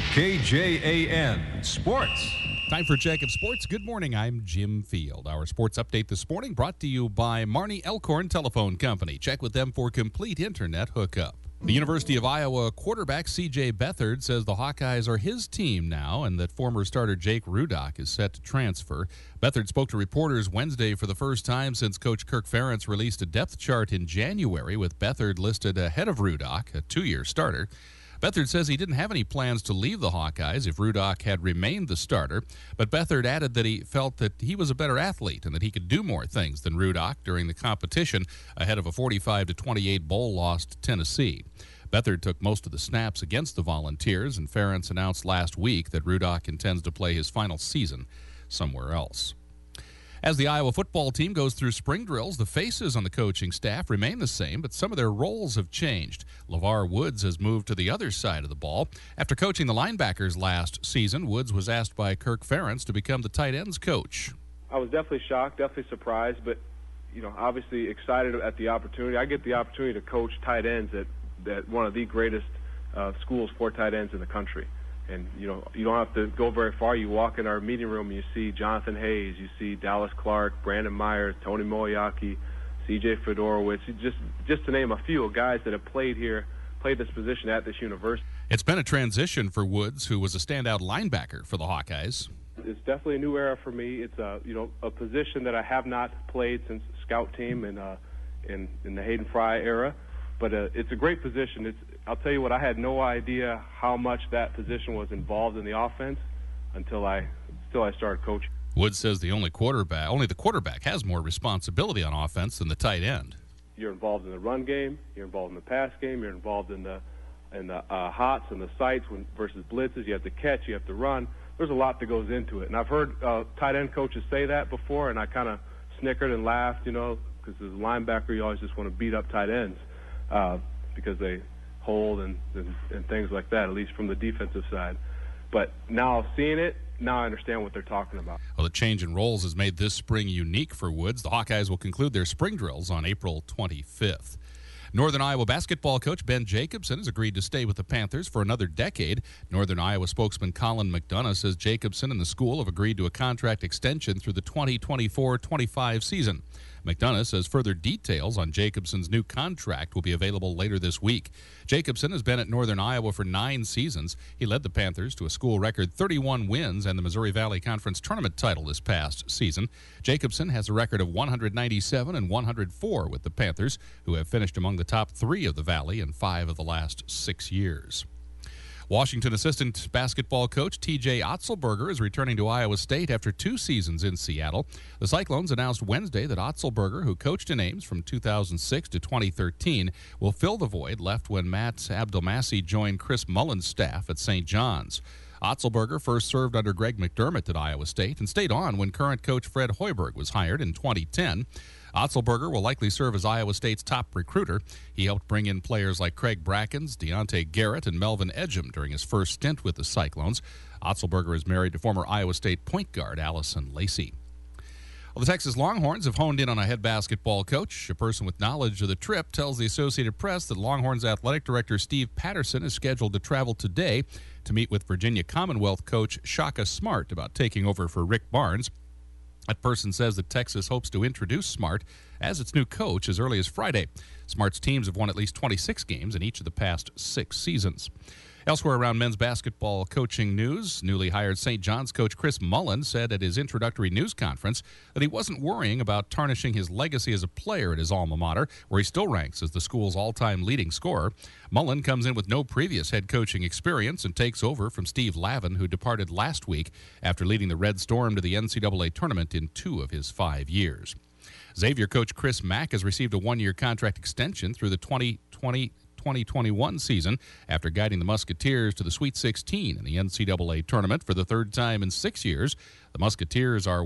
KJAN Sports. Time for Check of Sports. Good morning. I'm Jim Field. Our sports update this morning brought to you by Marnie Elkhorn Telephone Company. Check with them for complete internet hookup. The University of Iowa quarterback C.J. Beathard says the Hawkeyes are his team now and that former starter Jake Rudock is set to transfer. Beathard spoke to reporters Wednesday for the first time since Coach Kirk Ferentz released a depth chart in January with Beathard listed ahead of Rudock, a two-year starter. Beathard says he didn't have any plans to leave the Hawkeyes if Rudock had remained the starter, but Beathard added that he felt that he was a better athlete and that he could do more things than Rudock during the competition ahead of a 45-28 bowl loss to Tennessee. Beathard took most of the snaps against the Volunteers, and Ferentz announced last week that Rudock intends to play his final season somewhere else. As the Iowa football team goes through spring drills, the faces on the coaching staff remain the same, but some of their roles have changed. LeVar Woods has moved to the other side of the ball. After coaching the linebackers last season, Woods was asked by Kirk Ferentz to become the tight ends coach. I was definitely shocked, definitely surprised, but obviously excited at the opportunity. I get the opportunity to coach tight ends at one of the greatest schools for tight ends in the country. And, you don't have to go very far. You walk in our meeting room and you see Jonathan Hayes, you see Dallas Clark, Brandon Myers, Tony Moyaki, C.J. Fedorowicz, just to name a few guys that have played this position at this university. It's been a transition for Woods, who was a standout linebacker for the Hawkeyes. It's definitely a new era for me. It's a position that I have not played since scout team in the Hayden Fry era. But it's a great position. I'll tell you what, I had no idea how much that position was involved in the offense until I started coaching. Woods says only the quarterback has more responsibility on offense than the tight end. You're involved in the run game. You're involved in the pass game. You're involved in the hots and the sights versus blitzes. You have to catch. You have to run. There's a lot that goes into it. And I've heard tight end coaches say that before, and I kind of snickered and laughed, because as a linebacker, you always just want to beat up tight ends. Because they hold and things like that, at least from the defensive side. But now seeing it, now I understand what they're talking about. Well, the change in roles has made this spring unique for Woods. The Hawkeyes will conclude their spring drills on April 25th. Northern Iowa basketball coach Ben Jacobson has agreed to stay with the Panthers for another decade. Northern Iowa spokesman Colin McDonough says Jacobson and the school have agreed to a contract extension through the 2024-25 season. McDonough says further details on Jacobson's new contract will be available later this week. Jacobson has been at Northern Iowa for 9 seasons. He led the Panthers to a school record 31 wins and the Missouri Valley Conference tournament title this past season. Jacobson has a record of 197 and 104 with the Panthers, who have finished among the top 3 of the Valley in 5 of the last 6 years. Washington assistant basketball coach T.J. Otzelberger is returning to Iowa State after 2 seasons in Seattle. The Cyclones announced Wednesday that Otzelberger, who coached in Ames from 2006 to 2013, will fill the void left when Matt Abdelmassih joined Chris Mullen's staff at St. John's. Otzelberger first served under Greg McDermott at Iowa State and stayed on when current coach Fred Hoiberg was hired in 2010. Otzelberger will likely serve as Iowa State's top recruiter. He helped bring in players like Craig Brackens, Deontay Garrett, and Melvin Edgem during his first stint with the Cyclones. Otzelberger is married to former Iowa State point guard Allison Lacey. Well, the Texas Longhorns have honed in on a head basketball coach. A person with knowledge of the trip tells the Associated Press that Longhorns athletic director Steve Patterson is scheduled to travel today to meet with Virginia Commonwealth coach Shaka Smart about taking over for Rick Barnes. That person says that Texas hopes to introduce Smart as its new coach as early as Friday. Smart's teams have won at least 26 games in each of the past 6 seasons. Elsewhere around men's basketball coaching news, newly hired St. John's coach Chris Mullen said at his introductory news conference that he wasn't worrying about tarnishing his legacy as a player at his alma mater, where he still ranks as the school's all-time leading scorer. Mullen comes in with no previous head coaching experience and takes over from Steve Lavin, who departed last week after leading the Red Storm to the NCAA tournament in 2 of his 5 years. Xavier coach Chris Mack has received a 1-year contract extension through the 2021 season after guiding the Musketeers to the Sweet 16 in the NCAA tournament for the 3rd time in 6 years. The Musketeers are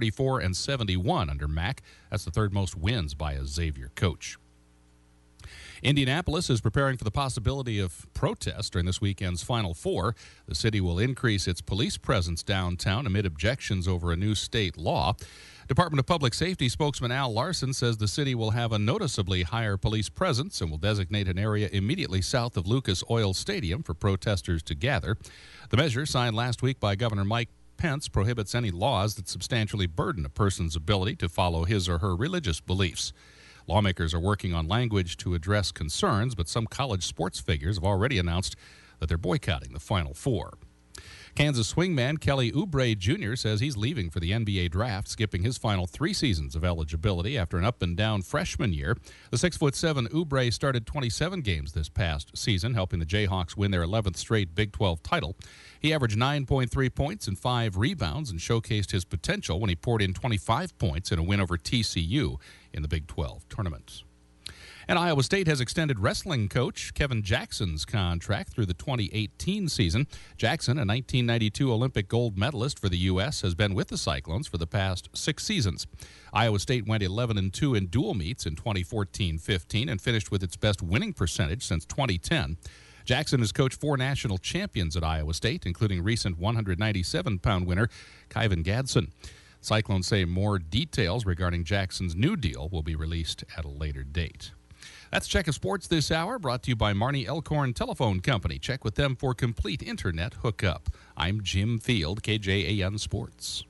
134-71 under Mack. That's the 3rd most wins by a Xavier coach. Indianapolis is preparing for the possibility of protest during this weekend's Final Four. The city will increase its police presence downtown amid objections over a new state law. Department of Public Safety spokesman Al Larson says the city will have a noticeably higher police presence and will designate an area immediately south of Lucas Oil Stadium for protesters to gather. The measure, signed last week by Governor Mike Pence, prohibits any laws that substantially burden a person's ability to follow his or her religious beliefs. Lawmakers are working on language to address concerns, but some college sports figures have already announced that they're boycotting the Final Four. Kansas swingman Kelly Oubre Jr. says he's leaving for the NBA draft, skipping his final 3 seasons of eligibility after an up-and-down freshman year. The 6'7" Oubre started 27 games this past season, helping the Jayhawks win their 11th straight Big 12 title. He averaged 9.3 points and 5 rebounds and showcased his potential when he poured in 25 points in a win over TCU in the Big 12 tournament. And Iowa State has extended wrestling coach Kevin Jackson's contract through the 2018 season. Jackson, a 1992 Olympic gold medalist for the U.S., has been with the Cyclones for the past 6 seasons. Iowa State went 11-2 in dual meets in 2014-15 and finished with its best winning percentage since 2010. Jackson has coached 4 national champions at Iowa State, including recent 197-pound winner Kyvan Gadsden. Cyclones say more details regarding Jackson's new deal will be released at a later date. That's Check of Sports this hour, brought to you by Marnie Elkhorn Telephone Company. Check with them for complete internet hookup. I'm Jim Field, KJAN Sports.